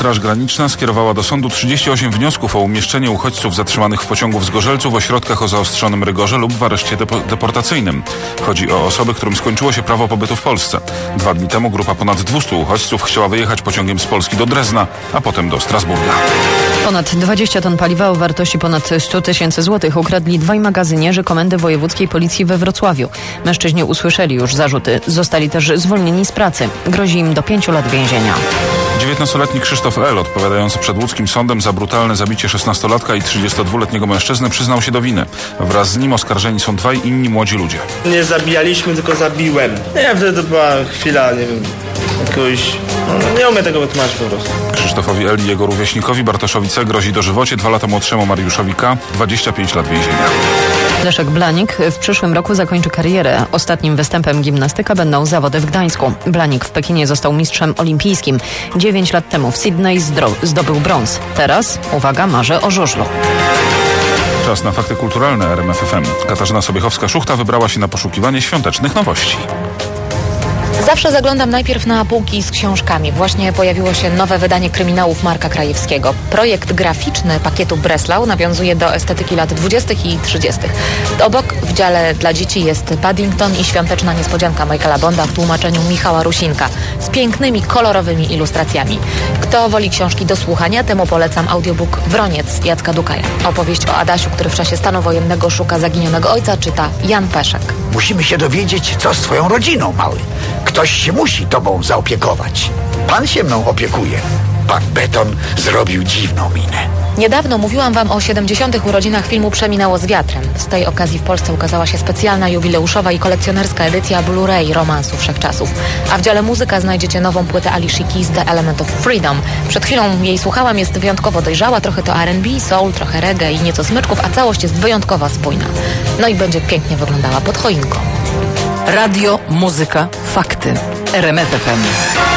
Straż Graniczna skierowała do sądu 38 wniosków o umieszczenie uchodźców zatrzymanych w pociągu w Zgorzelcu w ośrodkach o zaostrzonym rygorze lub w areszcie deportacyjnym. Chodzi o osoby, którym skończyło się prawo pobytu w Polsce. 2 dni temu grupa ponad 200 uchodźców chciała wyjechać pociągiem z Polski do Drezna, a potem do Strasburga. Ponad 20 ton paliwa o wartości ponad 100 tysięcy złotych ukradli dwaj magazynierzy Komendy Wojewódzkiej Policji we Wrocławiu. Mężczyźni usłyszeli już zarzuty. Zostali też zwolnieni z pracy. Grozi im do 5 lat więzienia. 19-letni Krzysztof L., odpowiadający przed łódzkim sądem za brutalne zabicie 16-latka i 32-letniego mężczyzny, przyznał się do winy. Wraz z nim oskarżeni są dwaj inni młodzi ludzie. Nie zabijaliśmy, tylko zabiłem. Nie, wtedy to była chwila, nie wiem, jakiegoś... nie umiem tego wytłumaczyć po prostu. Krzysztofowi L. i jego rówieśnikowi Bartoszowi C. grozi dożywocie, 2 lata młodszemu Mariuszowi K. 25 lat więzienia. Leszek Blanik w przyszłym roku zakończy karierę. Ostatnim występem gimnastyka będą zawody w Gdańsku. Blanik w Pekinie został mistrzem olimpijskim. 9 lat temu w Sydney zdobył brąz. Teraz, uwaga, marzy o żużlu. Czas na fakty kulturalne RMF FM. Katarzyna Sobiechowska-Szuchta wybrała się na poszukiwanie świątecznych nowości. Zawsze zaglądam najpierw na półki z książkami. Właśnie pojawiło się nowe wydanie kryminałów Marka Krajewskiego. Projekt graficzny pakietu Breslau nawiązuje do estetyki lat 20. i 30. Obok w dziale dla dzieci jest Paddington i świąteczna niespodzianka Michaela Bonda w tłumaczeniu Michała Rusinka z pięknymi, kolorowymi ilustracjami. Kto woli książki do słuchania, temu polecam audiobook Wroniec Jacka Dukaja. Opowieść o Adasiu, który w czasie stanu wojennego szuka zaginionego ojca, czyta Jan Peszek. Musimy się dowiedzieć, co z twoją rodziną, mały. Ktoś się musi tobą zaopiekować. Pan się mną opiekuje. Pan Beton zrobił dziwną minę. Niedawno mówiłam wam o 70. urodzinach filmu Przeminęło z wiatrem. Z tej okazji w Polsce ukazała się specjalna jubileuszowa i kolekcjonerska edycja Blu-ray romansu wszechczasów. A w dziale muzyka znajdziecie nową płytę Alicia Keys The Element of Freedom. Przed chwilą jej słuchałam, jest wyjątkowo dojrzała, trochę to R&B, soul, trochę reggae i nieco smyczków, a całość jest wyjątkowo spójna. No i będzie pięknie wyglądała pod choinką. Radio, muzyka, fakty. RMF FM.